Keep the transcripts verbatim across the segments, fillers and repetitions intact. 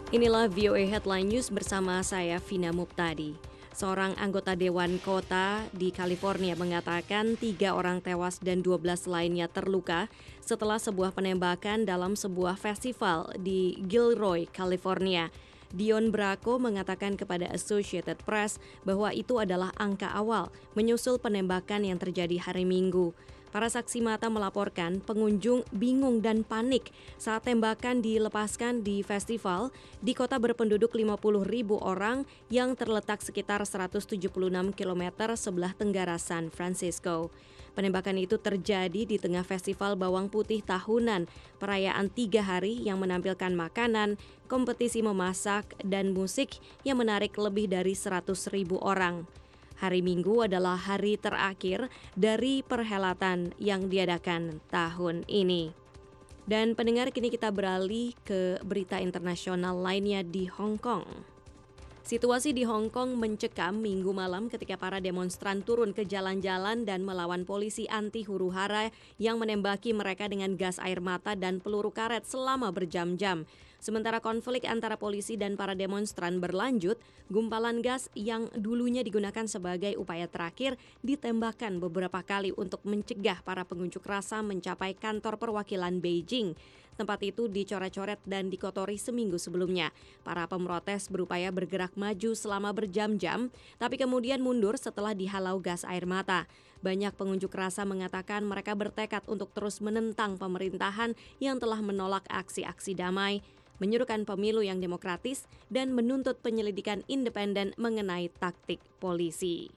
Inilah V O A Headline News bersama saya Vina Muptadi. Seorang anggota Dewan Kota di California mengatakan tiga orang tewas dan dua belas lainnya terluka setelah sebuah penembakan dalam sebuah festival di Gilroy, California. Dion Bracco mengatakan kepada Associated Press bahwa itu adalah angka awal menyusul penembakan yang terjadi hari Minggu. Para saksi mata melaporkan pengunjung bingung dan panik saat tembakan dilepaskan di festival di kota berpenduduk lima puluh ribu orang yang terletak sekitar seratus tujuh puluh enam kilometer sebelah tenggara San Francisco. Penembakan itu terjadi di tengah festival bawang putih tahunan, perayaan tiga hari yang menampilkan makanan, kompetisi memasak, dan musik yang menarik lebih dari seratus ribu orang. Hari Minggu adalah hari terakhir dari perhelatan yang diadakan tahun ini. Dan pendengar, kini kita beralih ke berita internasional lainnya di Hong Kong. Situasi di Hong Kong mencekam Minggu malam ketika para demonstran turun ke jalan-jalan dan melawan polisi anti huru-hara yang menembaki mereka dengan gas air mata dan peluru karet selama berjam-jam. Sementara konflik antara polisi dan para demonstran berlanjut, gumpalan gas yang dulunya digunakan sebagai upaya terakhir ditembakkan beberapa kali untuk mencegah para pengunjuk rasa mencapai kantor perwakilan Beijing. Tempat itu dicoret-coret dan dikotori seminggu sebelumnya. Para pemrotes berupaya bergerak maju selama berjam-jam, tapi kemudian mundur setelah dihalau gas air mata. Banyak pengunjuk rasa mengatakan mereka bertekad untuk terus menentang pemerintahan yang telah menolak aksi-aksi damai, menyerukan pemilu yang demokratis, dan menuntut penyelidikan independen mengenai taktik polisi.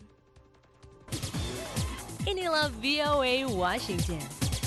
Inilah V O A Washington.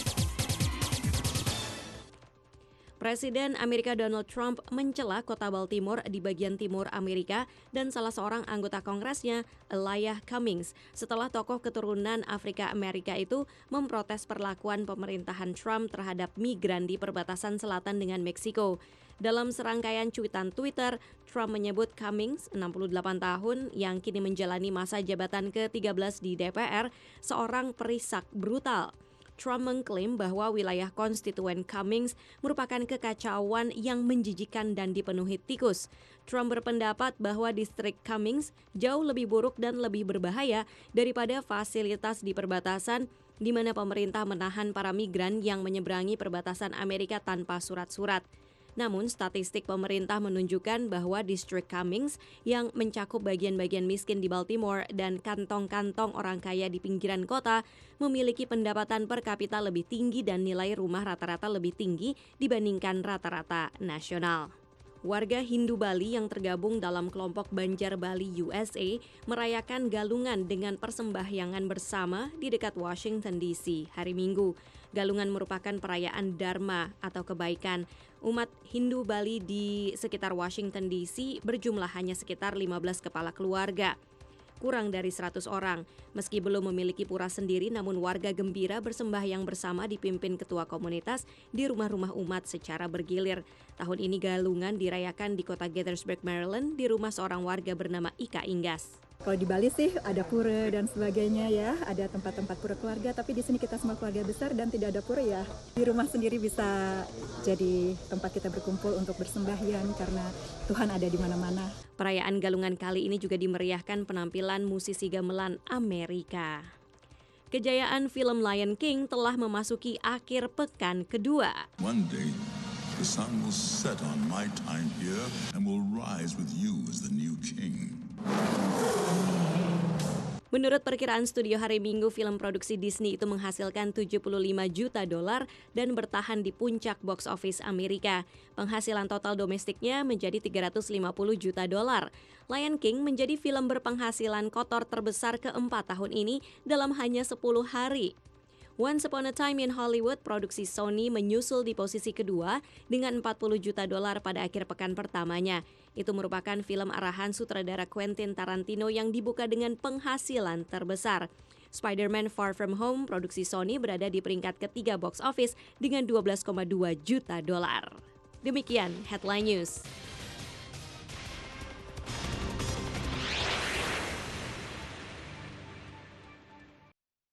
Presiden Amerika Donald Trump mencela kota Baltimore di bagian timur Amerika dan salah seorang anggota Kongresnya, Elijah Cummings, setelah tokoh keturunan Afrika Amerika itu memprotes perlakuan pemerintahan Trump terhadap migran di perbatasan selatan dengan Meksiko. Dalam serangkaian cuitan Twitter, Trump menyebut Cummings, enam puluh delapan tahun, yang kini menjalani masa jabatan ke tiga belas di D P R, seorang perisak brutal. Trump mengklaim bahwa wilayah konstituen Cummings merupakan kekacauan yang menjijikan dan dipenuhi tikus. Trump berpendapat bahwa distrik Cummings jauh lebih buruk dan lebih berbahaya daripada fasilitas di perbatasan, di mana pemerintah menahan para migran yang menyeberangi perbatasan Amerika tanpa surat-surat. Namun, statistik pemerintah menunjukkan bahwa distrik Cummings yang mencakup bagian-bagian miskin di Baltimore dan kantong-kantong orang kaya di pinggiran kota memiliki pendapatan per kapita lebih tinggi dan nilai rumah rata-rata lebih tinggi dibandingkan rata-rata nasional. Warga Hindu Bali yang tergabung dalam kelompok Banjar Bali U S A merayakan galungan dengan persembahyangan bersama di dekat Washington D C hari Minggu. Galungan merupakan perayaan Dharma atau kebaikan. Umat Hindu Bali di sekitar Washington D C berjumlah hanya sekitar lima belas kepala keluarga. Kurang dari seratus orang. Meski belum memiliki pura sendiri, namun warga gembira bersembahyang bersama dipimpin ketua komunitas di rumah-rumah umat secara bergilir. Tahun ini galungan dirayakan di kota Gaithersburg, Maryland, di rumah seorang warga bernama Ika Inggas. Kalau di Bali sih ada pura dan sebagainya ya, ada tempat-tempat pura keluarga, tapi di sini kita semua keluarga besar dan tidak ada pura ya. Di rumah sendiri bisa jadi tempat kita berkumpul untuk bersembahyang karena Tuhan ada di mana-mana. Perayaan galungan kali ini juga dimeriahkan penampilan musisi gamelan Amerika. Kejayaan film Lion King telah memasuki akhir pekan kedua. One day, the sun will set on my time here and will rise with you as the new king. Menurut perkiraan studio hari Minggu, film produksi Disney itu menghasilkan tujuh puluh lima juta dolar dan bertahan di puncak box office Amerika. Penghasilan total domestiknya menjadi tiga ratus lima puluh juta dolar. Lion King menjadi film berpenghasilan kotor terbesar keempat tahun ini dalam hanya sepuluh hari. Once Upon a Time in Hollywood, produksi Sony menyusul di posisi kedua dengan empat puluh juta dolar pada akhir pekan pertamanya. Itu merupakan film arahan sutradara Quentin Tarantino yang dibuka dengan penghasilan terbesar. Spider-Man Far From Home, produksi Sony, berada di peringkat ketiga box office dengan dua belas koma dua juta dolar. Demikian Headline News.